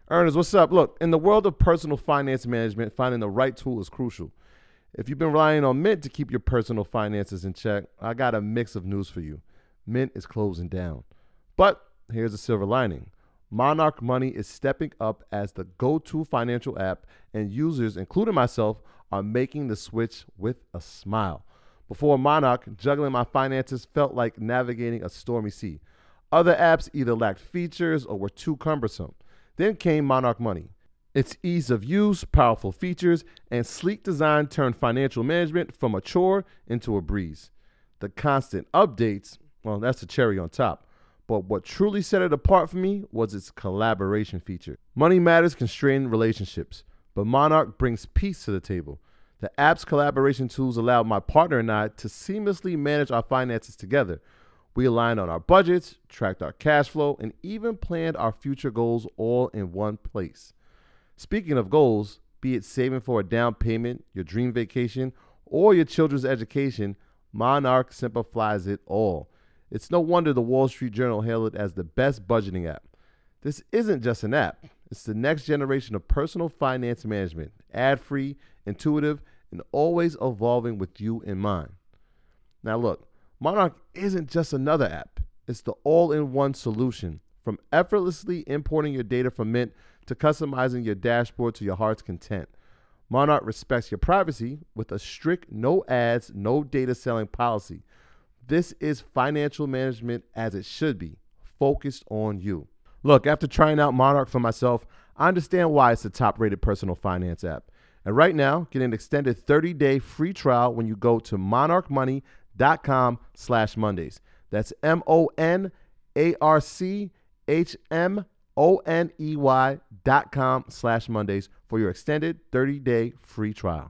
Ernest, what's up? Look, in the world of personal finance management, finding the right tool is crucial. If you've been relying on Mint to keep your personal finances in check, I got a mix of news for you. Mint is closing down. But here's a silver lining. Monarch Money is stepping up as the go-to financial app, and users, including myself, are making the switch with a smile. Before Monarch, juggling my finances felt like navigating a stormy sea. Other apps either lacked features or were too cumbersome. Then came Monarch Money. Its ease of use, powerful features, and sleek design turned financial management from a chore into a breeze. The constant updates, well, that's the cherry on top. But what truly set it apart for me was its collaboration feature. Money matters constrain relationships, but Monarch brings peace to the table. The app's collaboration tools allow my partner and I to seamlessly manage our finances together. We aligned on our budgets, tracked our cash flow, and even planned our future goals all in one place. Speaking of goals, be it saving for a down payment, your dream vacation, or your children's education, Monarch simplifies it all. It's no wonder the Wall Street Journal hailed it as the best budgeting app. This isn't just an app. It's the next generation of personal finance management, ad-free, intuitive, and always evolving with you in mind. Now look, Monarch isn't just another app. It's the all-in-one solution. From effortlessly importing your data from Mint to customizing your dashboard to your heart's content. Monarch respects your privacy with a strict no ads, no data selling policy. This is financial management as it should be, focused on you. Look, after trying out Monarch for myself, I understand why it's the top-rated personal finance app. And right now, get an extended 30-day free trial when you go to monarchmoney.com/Mondays. That's monarchmoney.com/Mondays for your extended 30-day free trial.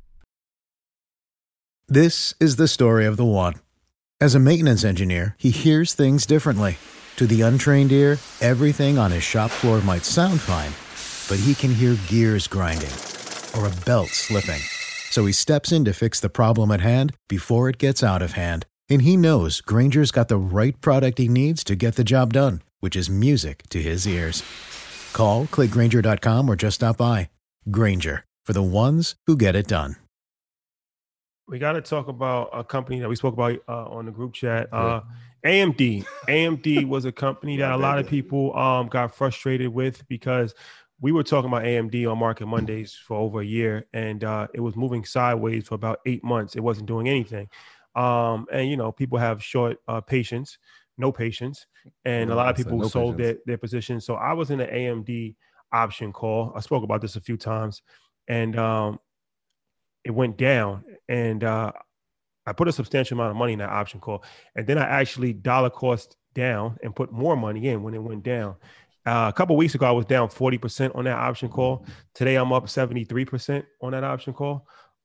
This is the story of the one. As a maintenance engineer, he hears things differently. To the untrained ear, everything on his shop floor might sound fine, but he can hear gears grinding or a belt slipping. So he steps in to fix the problem at hand before it gets out of hand. And he knows Grainger's got the right product he needs to get the job done, which is music to his ears. Call, click Grainger.com, or just stop by. Grainger, for the ones who get it done. We got to talk about a company that we spoke about on the group chat. AMD. AMD was a company that a lot of people got frustrated with because we were talking about AMD on Market Mondays for over a year, and it was moving sideways for about 8 months. It wasn't doing anything. And, you know, people have short patience, no patience, and a lot of people sold their positions. So I was in an AMD option call. I spoke about this a few times, and it went down, and I put a substantial amount of money in that option call, and then I actually dollar cost down and put more money in when it went down. A couple of weeks ago, I was down 40% on that option call. Today, I'm up 73% on that option call.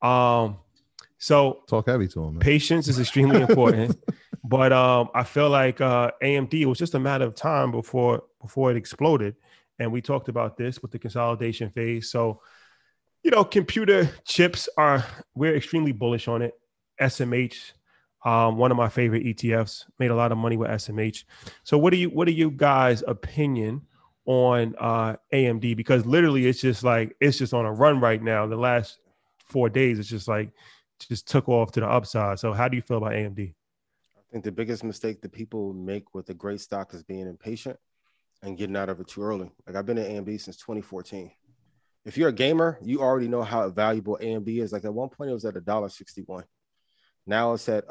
So talk heavy to him, man. Patience is extremely important, but I feel like AMD, it was just a matter of time before it exploded, and we talked about this with the consolidation phase. So, you know, computer chips we're extremely bullish on it. SMH, one of my favorite ETFs, made a lot of money with SMH. So what are you guys' opinion on AMD? Because literally it's just on a run right now. The last 4 days, it's just took off to the upside. So how do you feel about AMD? I think the biggest mistake that people make with a great stock is being impatient and getting out of it too early. Like, I've been at AMD since 2014. If you're a gamer, you already know how valuable AMD is. Like, at one point it was at $1.61. Now it's at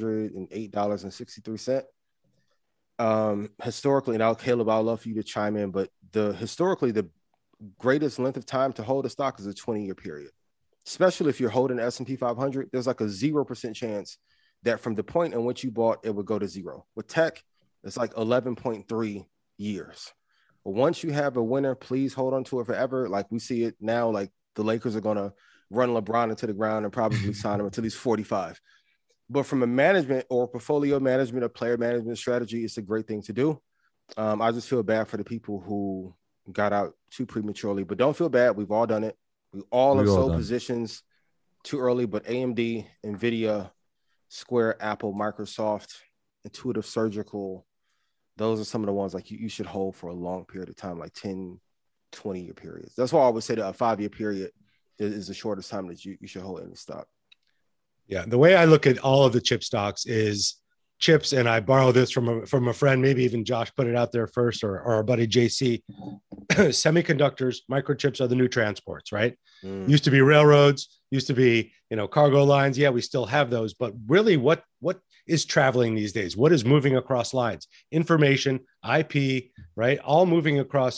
$108.63. Historically, now Caleb, I'd love for you to chime in, but historically the greatest length of time to hold a stock is a 20-year period. Especially if you're holding S&P 500, there's like a 0% chance that from the point in which you bought, it would go to zero. With tech, it's like 11.3 years. But once you have a winner, please hold on to it forever. Like we see it now, like the Lakers are going to run LeBron into the ground and probably sign him until he's 45. But from a management or portfolio management or player management strategy, it's a great thing to do. I just feel bad for the people who got out too prematurely, but don't feel bad. We've all done it. We all have sold positions too early, but AMD, NVIDIA, Square, Apple, Microsoft, Intuitive Surgical, those are some of the ones like you should hold for a long period of time, like 10, 20-year periods. That's why I would say that a 5-year period is the shortest time that you should hold any stock. Yeah, the way I look at all of the chip stocks is chips, and I borrow this from a friend, maybe even Josh put it out there first, or our buddy JC. Semiconductors, microchips are the new transports, right? Used to be railroads, used to be, cargo lines. Yeah, we still have those, but really what is traveling these days? What is moving across lines? Information, IP, right? All moving across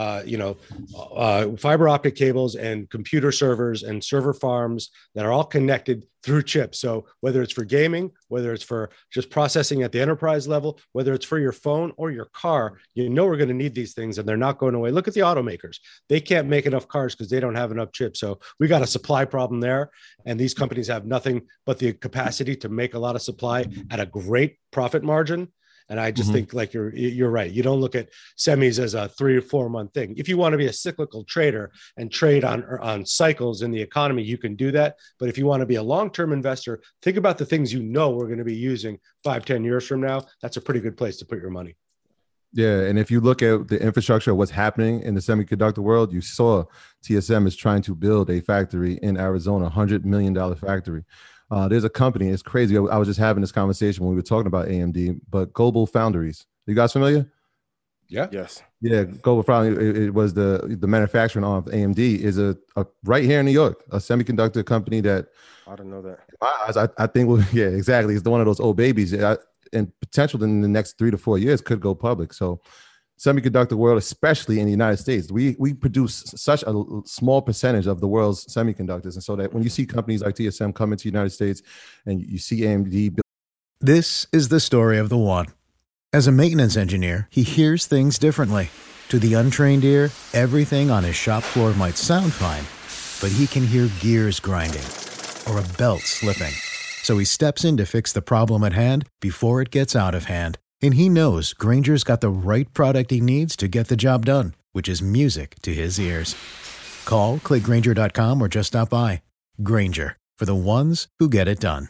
fiber optic cables and computer servers and server farms that are all connected through chips. So whether it's for gaming, whether it's for just processing at the enterprise level, whether it's for your phone or your car, we're going to need these things, and they're not going away. Look at the automakers. They can't make enough cars because they don't have enough chips. So we got a supply problem there. And these companies have nothing but the capacity to make a lot of supply at a great profit margin. And I just think like you're right. You don't look at semis as a 3 or 4 month thing. If you want to be a cyclical trader and trade on cycles in the economy, you can do that. But if you want to be a long-term investor, think about the things we're going to be using 5-10 years from now. That's a pretty good place to put your money. Yeah, and if you look at the infrastructure of what's happening in the semiconductor world, you saw TSM is trying to build a factory in Arizona, $100 million factory. There's a company, it's crazy. I was just having this conversation when we were talking about AMD, but Global Foundries. You guys familiar? Yeah. Yes. Yeah, Global Foundries. It was the manufacturing arm of AMD is a right here in New York, a semiconductor company that I didn't know that. in my eyes, I think, yeah, exactly. It's one of those old babies, and potential in the next 3 to 4 years could go public. So semiconductor world, especially in the United States, we produce such a small percentage of the world's semiconductors. And so that when you see companies like TSM come into the United States and you see AMD. This is the story of the one. As a maintenance engineer, he hears things differently. To the untrained ear, everything on his shop floor might sound fine, but he can hear gears grinding or a belt slipping. So he steps in to fix the problem at hand before it gets out of hand. And he knows Grainger's got the right product he needs to get the job done, which is music to his ears. Call, click Grainger.com, or just stop by. Grainger, for the ones who get it done.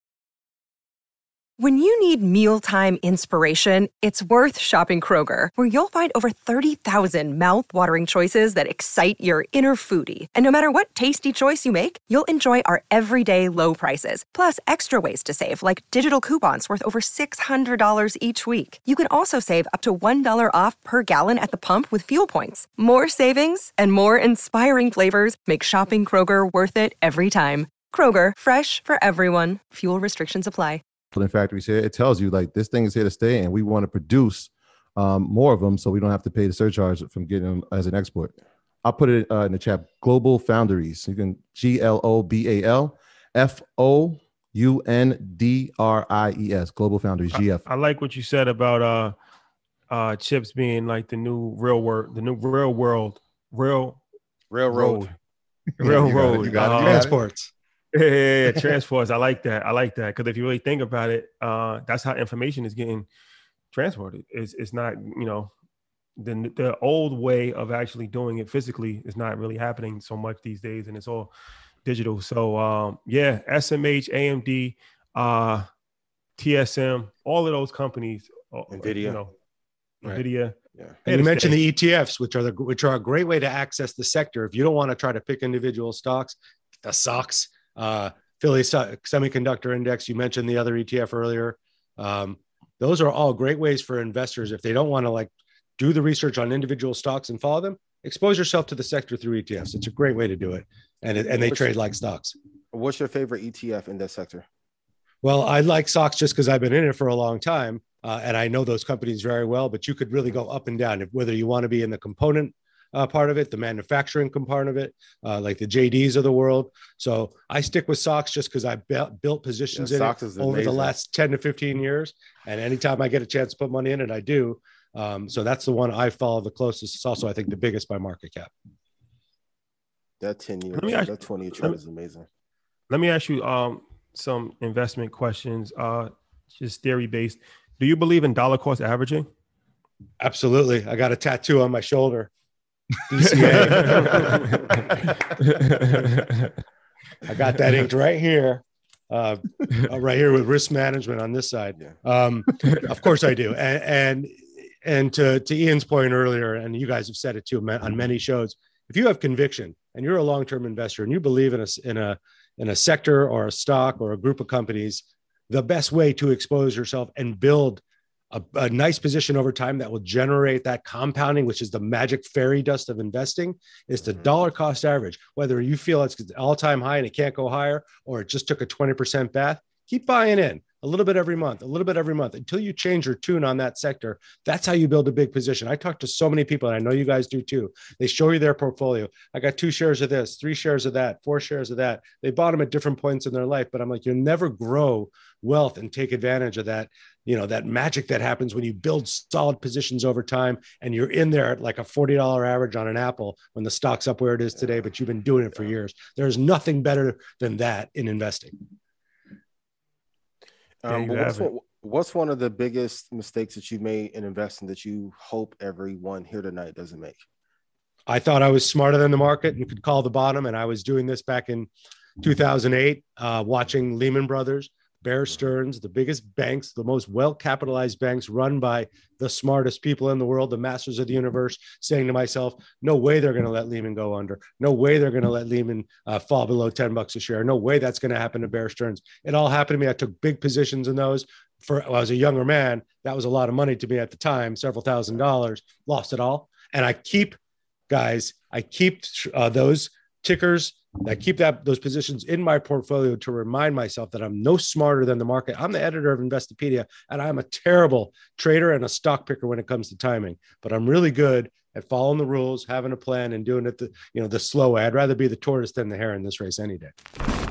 When you need mealtime inspiration, it's worth shopping Kroger, where you'll find over 30,000 mouth-watering choices that excite your inner foodie. And no matter what tasty choice you make, you'll enjoy our everyday low prices, plus extra ways to save, like digital coupons worth over $600 each week. You can also save up to $1 off per gallon at the pump with fuel points. More savings and more inspiring flavors make shopping Kroger worth it every time. Kroger, fresh for everyone. Fuel restrictions apply. In factories here, it tells you like this thing is here to stay, and we want to produce more of them so we don't have to pay the surcharge from getting them as an export. I'll put it in the chat. Global Foundries. You can GLOBAL FOUNDRIES. Global Foundries. GF. I like what you said about chips being like the new real world, railroad. Transports. Yeah, transports. I like that. Because if you really think about it, that's how information is getting transported. It's not, the old way of actually doing it physically is not really happening so much these days, and it's all digital. So SMH, AMD, TSM, all of those companies, NVIDIA. NVIDIA. Yeah. And you mentioned the ETFs, which are a great way to access the sector. If you don't want to try to pick individual stocks, the SOX, Philly Semiconductor Index, you mentioned the other ETF earlier. Those are all great ways for investors. If they don't want to do the research on individual stocks and follow them, expose yourself to the sector through ETFs. It's a great way to do it. And they trade like stocks. What's your favorite ETF in that sector? Well, I like SOX just because I've been in it for a long time. And I know those companies very well, but you could really go up and down whether you want to be in the component part of it, the manufacturing component of it, like the JDs of the world. So I stick with SOX just because I built positions in it over the last 10 to 15 years. And anytime I get a chance to put money in it, I do. So that's the one I follow the closest. It's also, I think, the biggest by market cap. That 10 years, that 20-year chart is amazing. Let me ask you some investment questions, just theory-based. Do you believe in dollar cost averaging? Absolutely. I got a tattoo on my shoulder. DCA. I got that inked right here with risk management on this side. Yeah. Of course I do. And And to Ian's point earlier, and you guys have said it too on many shows, if you have conviction and you're a long-term investor and you believe in a sector or a stock or a group of companies, the best way to expose yourself and build a nice position over time that will generate that compounding, which is the magic fairy dust of investing, is the dollar cost average. Whether you feel it's all-time high and it can't go higher, or it just took a 20% bath, keep buying in a little bit every month, until you change your tune on that sector. That's how you build a big position. I talk to so many people, and I know you guys do too. They show you their portfolio. I got 2 shares of this, 3 shares of that, 4 shares of that. They bought them at different points in their life, but I'm like, you'll never grow wealth and take advantage of that, that magic that happens when you build solid positions over time and you're in there at like a $40 average on an Apple when the stock's up where it is today, but you've been doing it for years. There's nothing better than that in investing. What's one of the biggest mistakes that you made in investing that you hope everyone here tonight doesn't make? I thought I was smarter than the market and could call the bottom. And I was doing this back in 2008, watching Lehman Brothers, Bear Stearns, the biggest banks, the most well-capitalized banks run by the smartest people in the world, the masters of the universe, saying to myself, no way they're going to let Lehman go under. No way they're going to let Lehman fall below $10 a share. No way that's going to happen to Bear Stearns. It all happened to me. I took big positions in those. When I was a younger man, that was a lot of money to me at the time, several $1,000s, lost it all. And I keep those tickers, I keep those positions in my portfolio to remind myself that I'm no smarter than the market. I'm the editor of Investopedia, and I'm a terrible trader and a stock picker when it comes to timing. But I'm really good at following the rules, having a plan, and doing it the slow way. I'd rather be the tortoise than the hare in this race any day.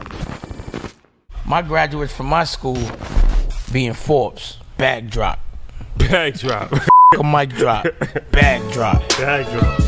My graduates from my school being Forbes, bag drop. Bag drop. A mic drop. Bag drop. Bag drop.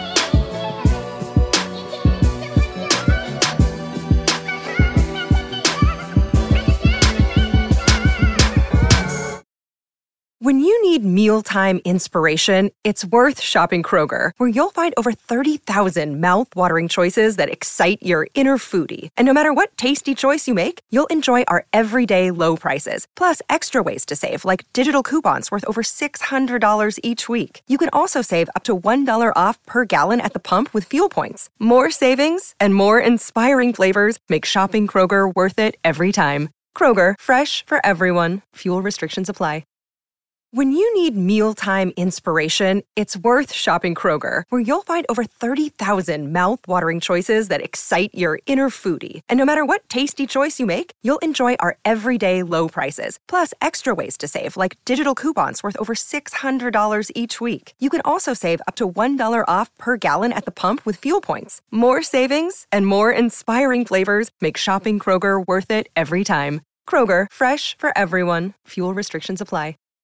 When you need mealtime inspiration, it's worth shopping Kroger, where you'll find over 30,000 mouth-watering choices that excite your inner foodie. And no matter what tasty choice you make, you'll enjoy our everyday low prices, plus extra ways to save, like digital coupons worth over $600 each week. You can also save up to $1 off per gallon at the pump with fuel points. More savings and more inspiring flavors make shopping Kroger worth it every time. Kroger, fresh for everyone. Fuel restrictions apply. When you need mealtime inspiration, it's worth shopping Kroger, where you'll find over 30,000 mouth-watering choices that excite your inner foodie. And no matter what tasty choice you make, you'll enjoy our everyday low prices, plus extra ways to save, like digital coupons worth over $600 each week. You can also save up to $1 off per gallon at the pump with fuel points. More savings and more inspiring flavors make shopping Kroger worth it every time. Kroger, fresh for everyone. Fuel restrictions apply.